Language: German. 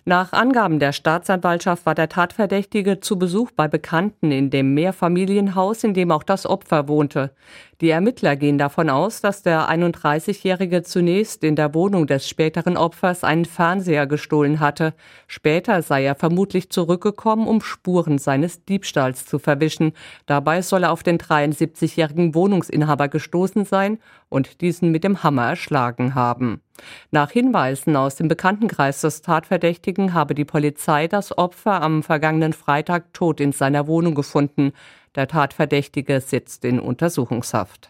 Nach Angaben der Staatsanwaltschaft war der Tatverdächtige zu Besuch bei Bekannten in dem Mehrfamilienhaus, in dem auch das Opfer wohnte. Die Ermittler gehen davon aus, dass der 31-Jährige zunächst in der Wohnung des späteren Opfers einen Fernseher gestohlen hatte. Später sei er vermutlich zurückgekommen, um Spuren seines Diebstahls zu verwischen. Dabei soll er auf den 73-jährigen Wohnungsinhaber gestoßen sein und diesen mit dem Hammer erschlagen haben. Nach Hinweisen aus dem Bekanntenkreis des Tatverdächtigen habe die Polizei das Opfer am vergangenen Freitag tot in seiner Wohnung gefunden. Der Tatverdächtige sitzt in Untersuchungshaft.